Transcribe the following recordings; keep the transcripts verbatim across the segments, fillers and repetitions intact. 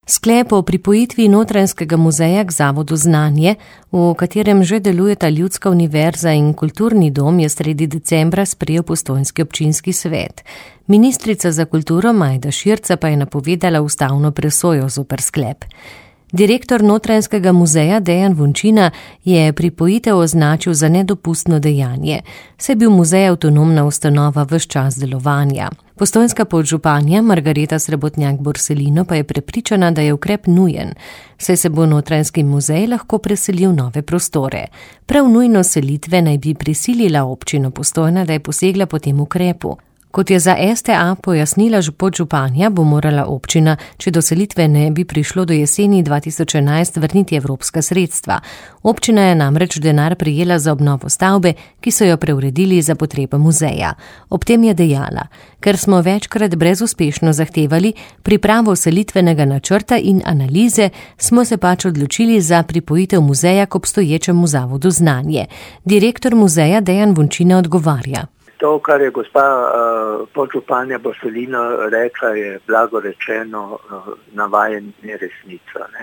Sklep o pripojitvi Notranjskega muzeja k Zavodu Znanje, v katerem že delujeta Ljudska univerza in Kulturni dom, je sredi decembra sprejel postojnski občinski svet. Ministrica za kulturo Majda Širca pa je napovedala ustavno presojo zoper sklep. Direktor Notranjskega muzeja Dejan Vončina je pripojitev označil za nedopustno dejanje, saj je bil muzej avtonomna ustanova ves čas delovanja. Postojnska podžupanja Margareta Srebotnjak-Borselino pa je prepričana, da je ukrep nujen, saj se bo Notranjski muzej lahko preselil v nove prostore. Prav nujnost selitve naj bi prisilila občino Postojna, da je posegla po tem ukrepu. Kot je za S T A pojasnila podžupanja, bo morala občina, če do selitve ne bi prišlo do jeseni dva tisoč enajst, vrniti evropska sredstva. Občina je namreč denar prejela za obnovo stavbe, ki so jo preuredili za potrebe muzeja. Ob tem je dejala: ker smo večkrat brezuspešno zahtevali pripravo selitvenega načrta in analize, smo se pač odločili za pripojitev muzeja k obstoječemu Zavodu Znanje. Direktor muzeja Dejan Vončina odgovarja. To, kar je gospa uh, podžupanja Borselino rekla, je blago rečeno uh, navajen neresnica. Ne?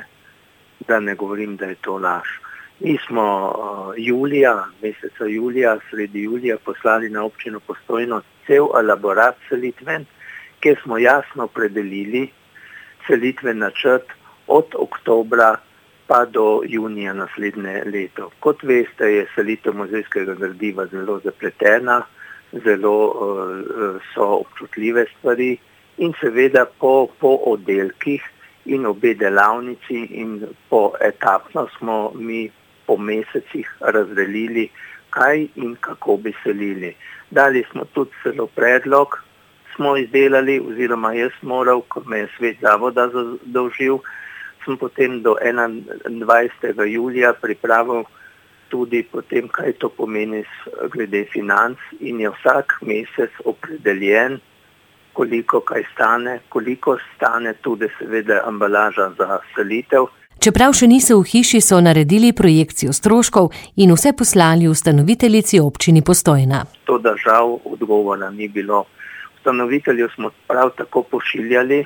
Da ne govorim, da je to laž. Mi smo uh, julija, meseca julija, sredi julija poslali na občino Postojno cel elaborat selitven, kjer smo jasno opredelili selitven načrt od oktobra pa do junija naslednje leto. Kot veste, je selitev muzejskega gradiva zelo zapletena, zelo uh, so občutljive stvari in seveda po, po oddelkih in obe delavnici in po etapno smo mi po mesecih razdelili, kaj in kako bi selili. Dali smo tudi celo predlog, smo izdelali, oziroma jaz moral, ko me je svet zavoda zadolžil, sem potem do enaindvajsetega julija pripravil tudi potem, kaj to pomeni glede financ, in je vsak mesec opredeljen, koliko kaj stane, koliko stane tudi seveda embalaža za selitev. Čeprav še niso v hiši, so naredili projekcijo stroškov in vse poslali ustanoviteljici občini Postojna. To, da žal odgovora ni bilo. Ustanovitelju smo prav tako pošiljali,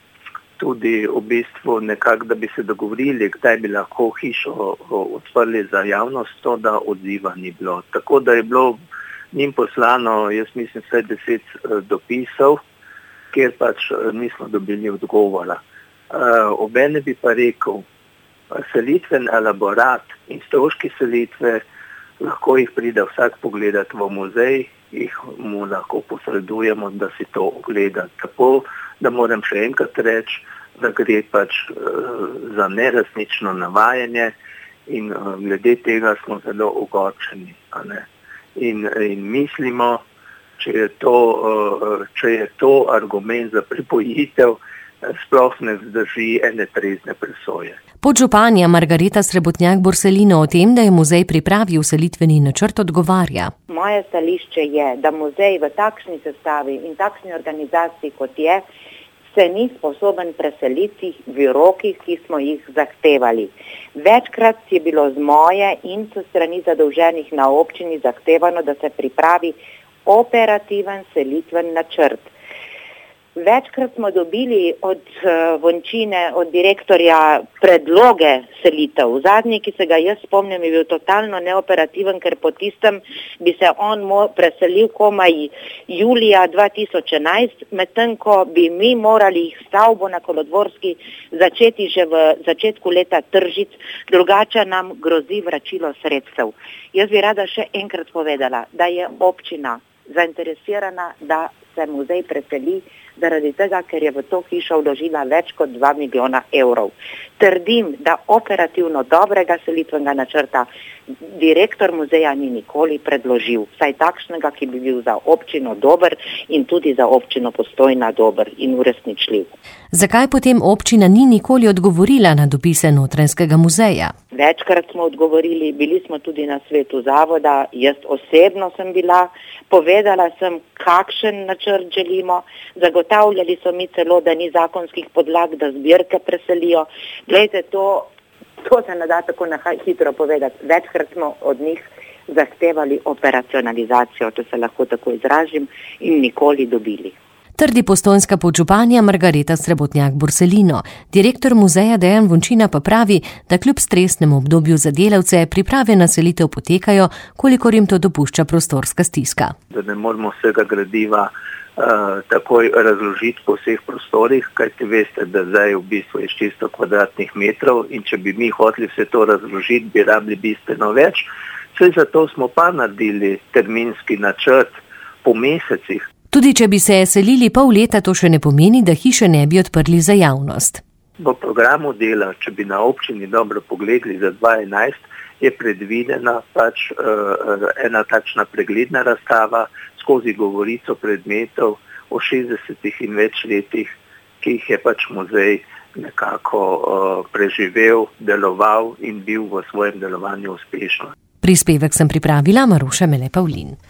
tudi v bistvu nekako, da bi se dogovorili, kdaj bi lahko hišo odprli za javnost, to, da odziva ni bilo. Tako da je bilo njim poslano, jaz mislim, vse deset dopisov, kjer pač nismo dobili odgovora. Obene bi pa rekel, selitven elaborat in stroški selitve, lahko jih pride vsak pogledati v muzej, jih mu lahko posredujemo, da si to ogleda. Tako da moram še enkrat reči, da gre pač uh, za neresnično navajanje in uh, glede tega smo zelo ogorčeni. In, in mislimo, če je, to, uh, če je to argument za pripojitev, sploh ne zdrži ene trezne presoje. Podžupanja Margareta Srebotnjak-Borselino o tem, da je muzej pripravil selitveni načrt, odgovarja. Moje stališče je, da muzej v takšni sestavi in takšni organizaciji, kot je, se ni sposoben preseliti v rokih, ki smo jih zahtevali. Večkrat je bilo z moje in s strani zadolženih na občini zahtevano, da se pripravi operativen selitven načrt. Večkrat smo dobili od uh, Vončine, od direktorja, predloge selitev. Zadnji, ki se ga jaz spomnim, je bil totalno neoperativen, ker po tistem bi se on mo- preselil komaj julija dva tisoč enajst, medtem ko bi mi morali stavbo na Kolodvorski začeti že v začetku leta tržiti, drugače nam grozi vračilo sredstev. Jaz bi rada še enkrat povedala, da je občina zainteresirana, da se muzej preseli, zaradi tega, ker je v to hišo vložila več kot dva milijona evrov. Trdim, da operativno dobrega selitvenega načrta direktor muzeja ni nikoli predložil, saj takšnega, ki bi bil za občino dober in tudi za občino Postojna dober in uresničljiv. Zakaj potem občina ni nikoli odgovorila na dopise Notranjskega muzeja? Večkrat smo odgovorili, bili smo tudi na svetu zavoda, jaz osebno sem bila, povedala sem, kakšen načrt želimo, zagotavljali so mi celo, da ni zakonskih podlag, da zbirke preselijo. Glejte, to, to se ne da tako na hitro povedati. Večkrat smo od njih zahtevali operacionalizacijo, to se lahko tako izražim, in nikoli dobili. Trdi postojnska podžupanja Margareta Srebotnjak-Borselino. Direktor muzeja Dejan Vončina pa pravi, da kljub stresnemu obdobju za delavce priprave na selitev potekajo, kolikor jim to dopušča prostorska stiska. Da ne moramo vsega gradiva uh, takoj razložiti po vseh prostorih, kajti veste, da zdaj v bistvu je čisto kvadratnih metrov in če bi mi hoteli vse to razložiti, bi rabili bistveno več. Vse zato smo pa naredili terminski načrt po mesecih. Tudi če bi se selili pol leta, to še ne pomeni, da hiše ne bi odprli za javnost. V programu dela, če bi na občini dobro pogledali za dva tisoč enajst, je predvidena pač uh, ena takšna pregledna razstava skozi govorico predmetov o šestdesetih in več letih, ki jih je pač muzej nekako uh, preživel, deloval in bil v svojem delovanju uspešen. Prispevek sem pripravila Maruša Mele Pavlin.